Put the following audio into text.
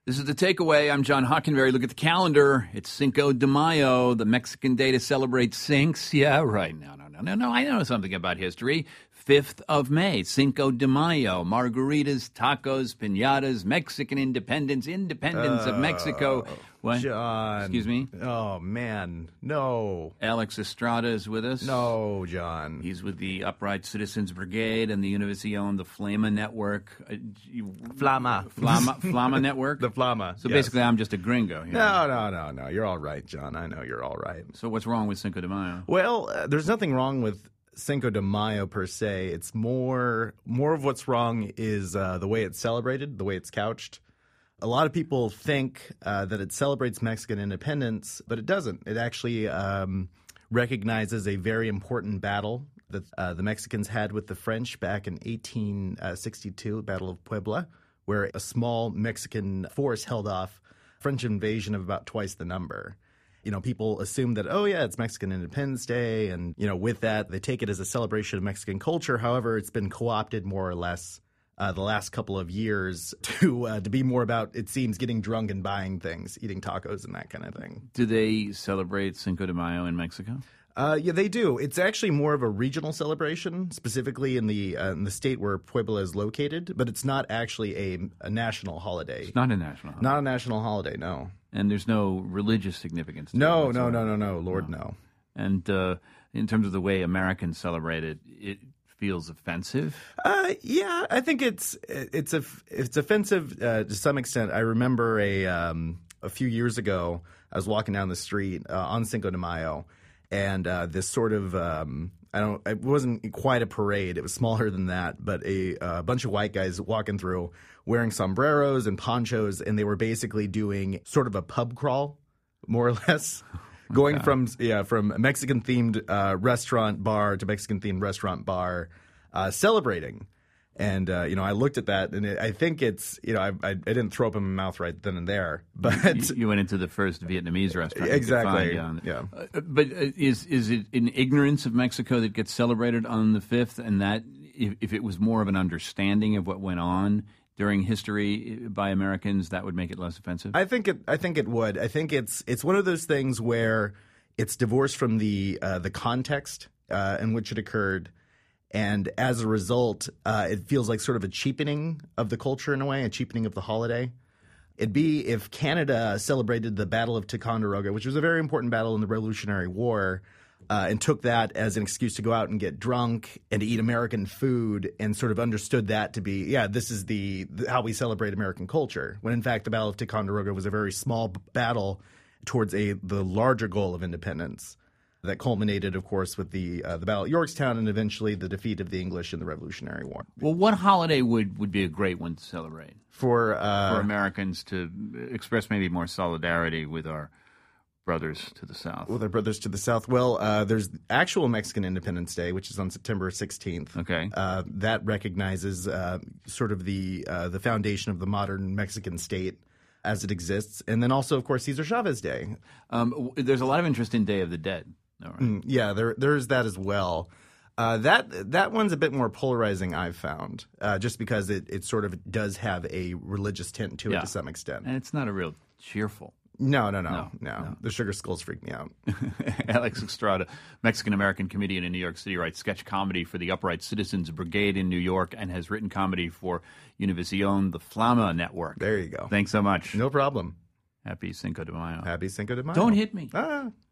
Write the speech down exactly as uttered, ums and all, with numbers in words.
This is The Takeaway. I'm John Hockenberry. Look at the calendar. It's Cinco de Mayo, the Mexican day to celebrate Cincs. Yeah, right. No, no, no, no, no. I know something about history. fifth of May, Cinco de Mayo. Margaritas, tacos, piñatas, Mexican independence, independence uh, of Mexico. What? John. Excuse me? Oh, man. No. Alex Estrada is with us. No, John. He's with the Upright Citizens Brigade and the Univision, the Flama Network. Uh, you, Flama. Flama. Flama Network? The Flama. So yes. basically, I'm just a gringo here. No, no, no, no. You're all right, John. I know you're all right. So what's wrong with Cinco de Mayo? Well, uh, there's nothing wrong with Cinco de Mayo per se. It's more more of what's wrong is uh, the way it's celebrated, the way it's couched. A lot of people think uh, that it celebrates Mexican independence, but it doesn't. It actually um, recognizes a very important battle that uh, the Mexicans had with the French back in eighteen sixty-two, Battle of Puebla, where a small Mexican force held off French invasion of about twice the number. You know, people assume that, oh, yeah, it's Mexican Independence Day. And, you know, with that, they take it as a celebration of Mexican culture. However, it's been co-opted more or less uh, the last couple of years to uh, to be more about, it seems, getting drunk and buying things, eating tacos and that kind of thing. Do they celebrate Cinco de Mayo in Mexico? Uh, yeah, they do. It's actually more of a regional celebration, specifically in the uh, in the state where Puebla is located. But it's not actually a, a national holiday. It's not a national holiday. Not a national holiday, no. And there's no religious significance to no, it. No, no, no, no, no. Lord, no. no. And uh, in terms of the way Americans celebrate it, it feels offensive? Uh, yeah, I think it's it's a, it's offensive uh, to some extent. I remember a um, a few years ago, I was walking down the street uh, on Cinco de Mayo, and uh, this sort of um, I don't it wasn't quite a parade. It was smaller than that, but a, a bunch of white guys walking through wearing sombreros and ponchos, and they were basically doing sort of a pub crawl, more or less. Going from yeah from Mexican themed uh, restaurant bar to Mexican themed restaurant bar, uh, celebrating, and uh, you know I looked at that and it, I think it's you know I, I I didn't throw up in my mouth right then and there, but you, you went into the first Vietnamese restaurant exactly find, yeah. Uh, but uh, is is it an ignorance of Mexico that gets celebrated on the fifth, and that if, if it was more of an understanding of what went on during history by Americans, that would make it less offensive? I think it. I think it would. I think it's it's one of those things where it's divorced from the uh, the context uh, in which it occurred, and as a result, uh, it feels like sort of a cheapening of the culture in a way, a cheapening of the holiday. It'd be if Canada celebrated the Battle of Ticonderoga, which was a very important battle in the Revolutionary War. Uh, and took that as an excuse to go out and get drunk and to eat American food and sort of understood that to be, yeah, this is the, the how we celebrate American culture. When in fact the Battle of Ticonderoga was a very small b- battle towards a the larger goal of independence that culminated, of course, with the uh, the Battle at Yorktown and eventually the defeat of the English in the Revolutionary War. Well, what holiday would, would be a great one to celebrate for uh, for Americans to express maybe more solidarity with our brothers to the south? With our brothers to the south. Well, uh, there's actual Mexican Independence Day, which is on September sixteenth. Okay. Uh, that recognizes uh, sort of the uh, the foundation of the modern Mexican state as it exists. And then also, of course, Cesar Chavez Day. Um, there's a lot of interest in Day of the Dead. All right. Mm, yeah, there there's that as well. Uh, that that one's a bit more polarizing, I've found, uh, just because it, it sort of does have a religious tint to it Yeah. to some extent. And it's not a real cheerful. No, no, no, No, no. no. The sugar skulls freak me out. Alex Estrada, Mexican-American comedian in New York City, writes sketch comedy for the Upright Citizens Brigade in New York and has written comedy for Univision, the Flama Network. There you go. Thanks so much. No problem. Happy Cinco de Mayo. Happy Cinco de Mayo. Don't hit me. Ah.